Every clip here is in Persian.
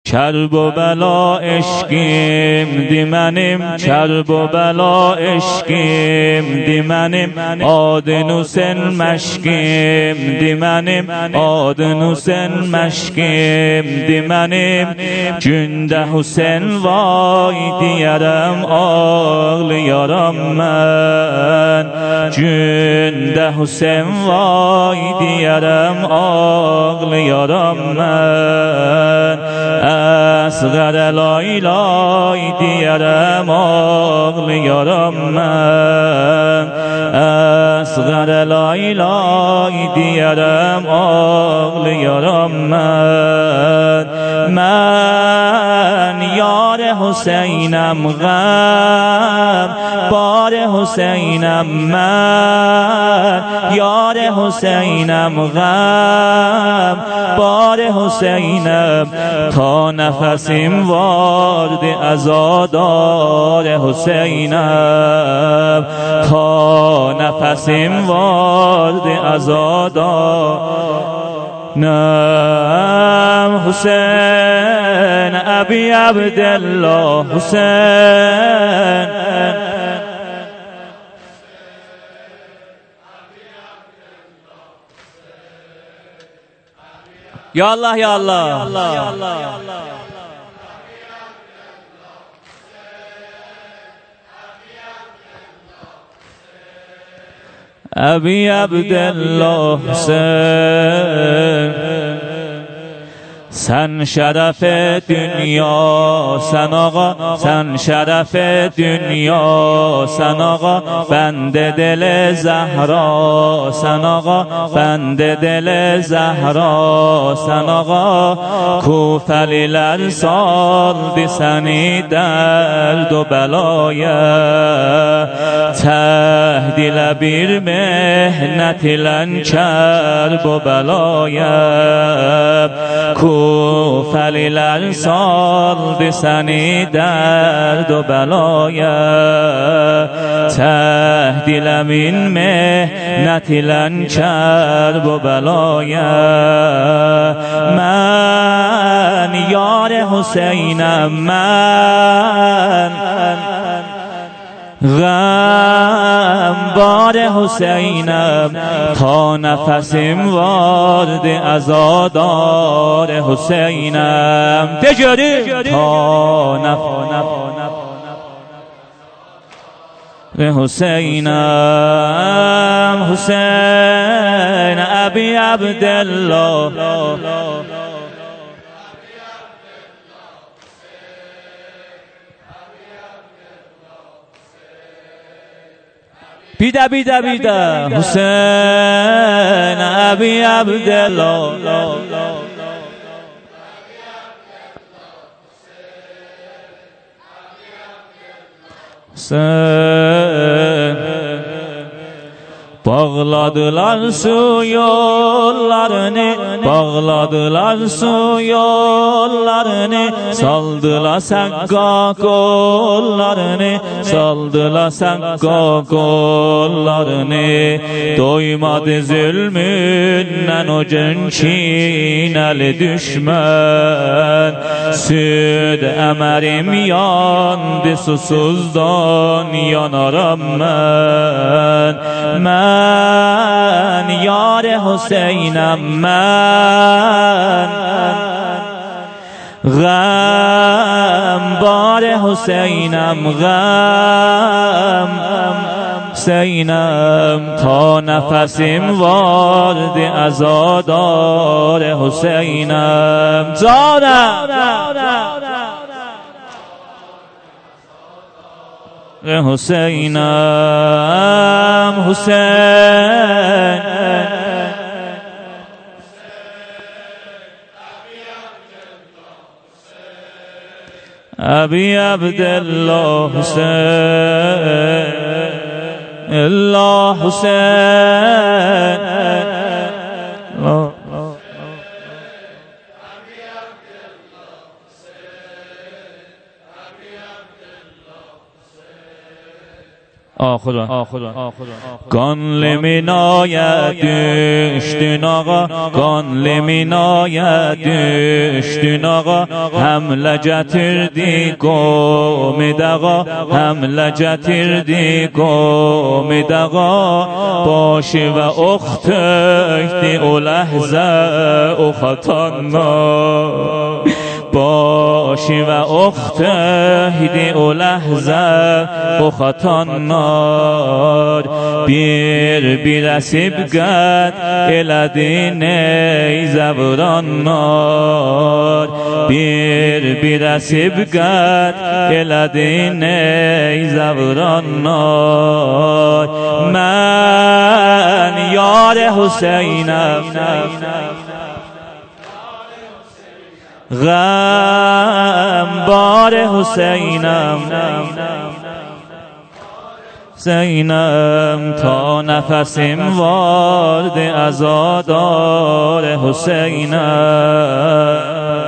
کرب و بلا عشقیم دیمنیم کرب و بلا عشقیم دیمنیم آدن حسین مشکیم دیمنیم آدن حسین مشکیم دیمنیم günde Hüseyin vay diyerem ağlayaram mən günde Hüseyin vay diyerem ağlayaram mən əsğərə lay lay diyerem ağlayaram mən əsğərə lay lay diyerem ağlayaram mən yar Hüseyinəm غم بار حسینم من یار حسینم غم بار حسینم تا نفسیم وارد عزادار حسینم تا نفسیم وارد عزادار نام حسین ابی عبدالله حسین یا الله یا الله ابی عبدالله حسین sen şeref dünya sen ağa sen şeref dünya sen ağa bende dele Zehra sen ağa bende dele Zehra sen ağa Kufeliler saldı seni derd o belaya tehdile bir mehnet ile kerb o belaya Kufeliler saldı seni derd o belaya tehdile min mehnet ile kerb o belaya men yar Hüseyinəm mən غم بار حسینم تا نفسیم وارد عزادار حسینم تجاری تا حسینم حسین ابی عبدالله بیده بیده بیده حسین ابی عبدالله حسین bağladılar su yollarını bağladılar su yollarını saldılar sakka kollarını saldılar sakka kollarını doymadı zulmünden o çineli düşman süd emerim yandı susuzdan yanaram ben yar Hüseyinəm mən غم بار حسینم غم حسینم تا نفسیم وارد عزادار حسینم جانم حسینم حسین ابی عبدالله حسین الله حسین Gönlümün aya düştün ağa, gönlümün aya düştün ağa, həmlə gətirdi qomid ağa, həmlə gətirdi qomid ağa, başı və ox tökdü o ləhzə o xatanlar. Başı və ox tökdü o ləhzə o xatanlar. Bir əsib qəd elədi neyzəvranlar. Bir əsib qəd elədi neyzəvranlar. Mən yar Hüseynəm, غم بار حسینم حسینم تا نفسیم وارد عزادار حسینم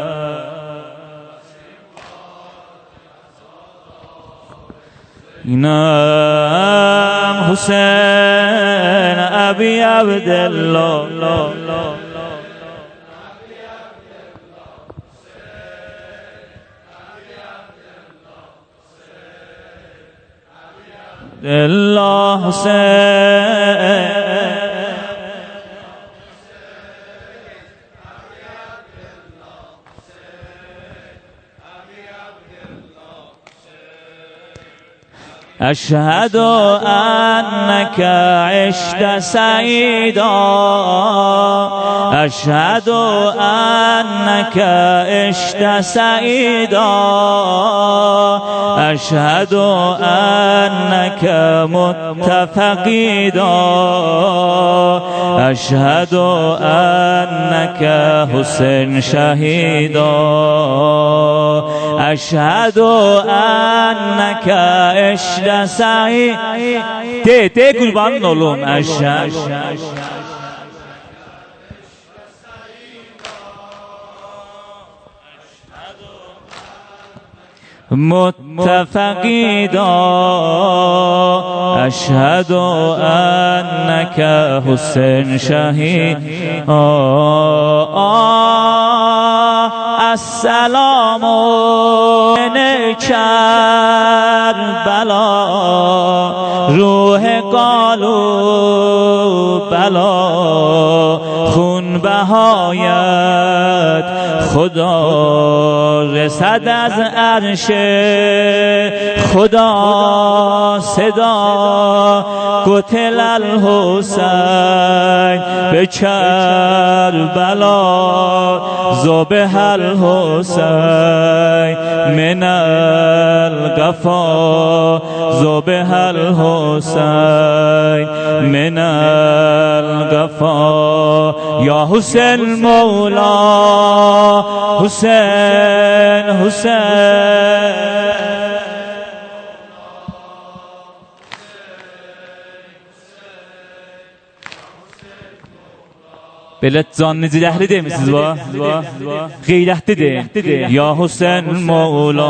اینم حسین ابی عبدالله الله حسین أشهد أنك عشت سعيدا أشهد أنك عشت سعيدا أشهد أنك متفقدا أشهد أنك حسين شهيدا أشهد أنك عشت سعید ته قربان olun اشهد متفقدا أشهد أنك حسين شهيد السلام کربلا روح قالو بلا خون بهایت خدا رسد از عرش خدا صدا قتل الحسین به کربلا ذبح الحسین من القفا ذبح الحسین من القفا یا حسین مولا حسین حسین Belə can necəlikli demişsiniz va? Qeyrətlidir. Ya Hüseyn Mola,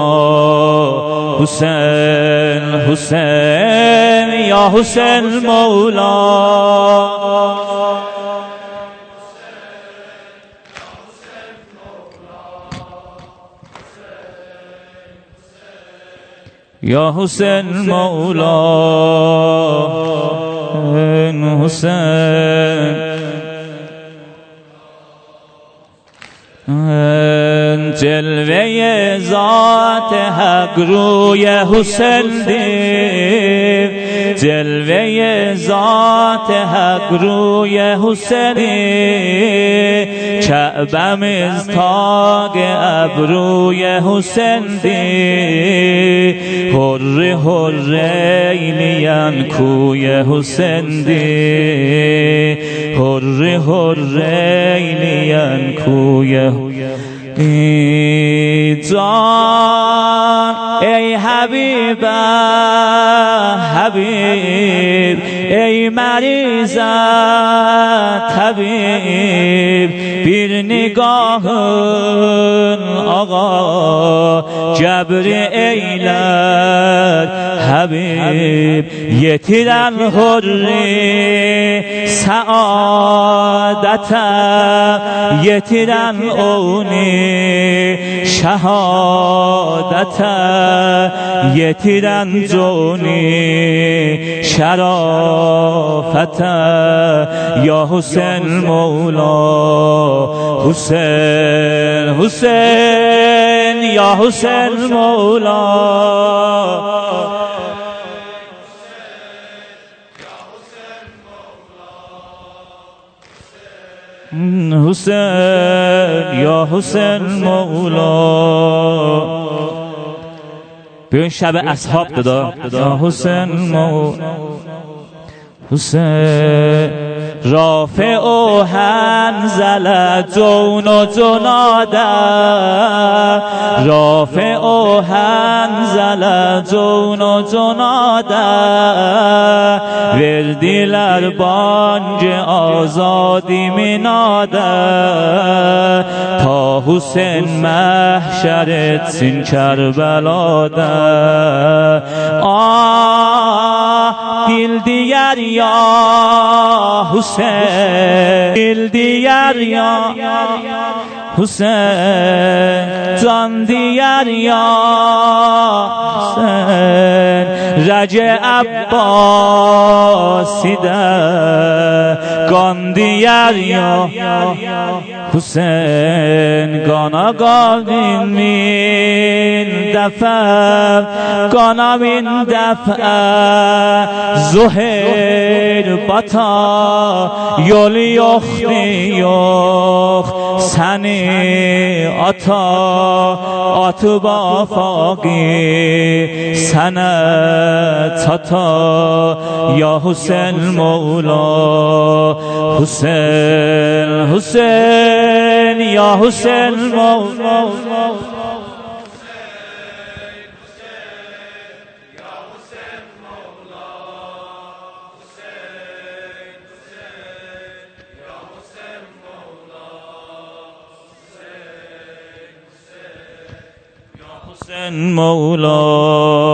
Hüseyn, Hüseyn, ya Hüseyn Mola. Ya Hüseyn Mola, Hüseyn. جلوه ذات حق روی حسین دید جلوه ذات حق روی حسین کعبه‌میز تاج ابروی حسین دید حر حرینیان کوی حسین دید حر حرینیان کوی جان ای حبیب حبیب ای مریض طبیب bir nigahın ağa جبرئیل حبیب یتیرن حری سعادت یتیرن اونی شهادت یتیرن جونی شرافت یا حسین مولا حسین حسین یا حسین مولا حسین یا حسین مولا. بیاین شب اصحاب دادا یا حسین مولا حسین رافع و حنظله جون و جناده رافع و حنظله جون و جناده وردیلر بانج آزادی مناده تا حسین محشرت سین کربلاده دل دیگر یا حسین دل دیگر یا حسین جان دیگر یا حسین رجع عباسی ده گان دیگر یا حسین گانا گاوین من دفع گانا من دفع زهیر بطا یولی یخنی یخ سنی آتا با فاقی سنت تا یا حسین مولا حسین حسین یا حسین مولا حسین مولا